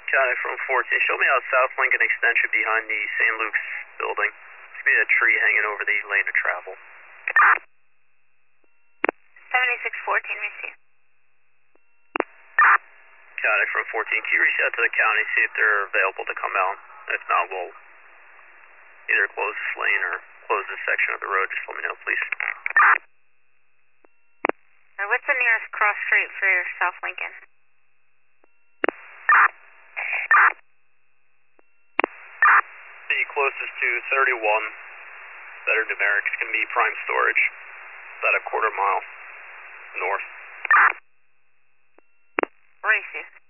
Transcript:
County from 14. Show me out South Lincoln Extension behind the St. Luke's building. There's be a tree hanging over the lane of travel. 7614, receive. County from 14. Can you reach out to the county, see if they're available to come out? If not, we'll either close this lane or close this section of the road. Just let me know, please. What's the nearest cross street for South Lincoln? The closest to 31, better numerics, can be Prime Storage, about a quarter mile north. Receive.